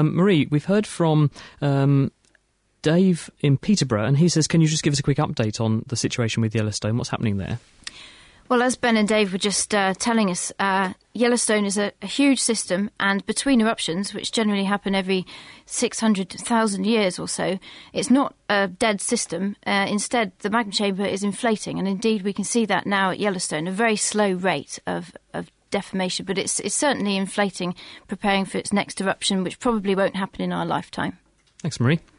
Marie, we've heard from Dave in Peterborough, and he says, can you just give us a quick update on the situation with Yellowstone? What's happening there? Well, as Ben and Dave were just telling us, Yellowstone is a huge system, and between eruptions, which generally happen every 600,000 years or so, it's not a dead system. Instead, the magma chamber is inflating, and indeed we can see that now at Yellowstone, a very slow rate of deformation, but it's certainly inflating, preparing for its next eruption, which probably won't happen in our lifetime. Thanks, Marie.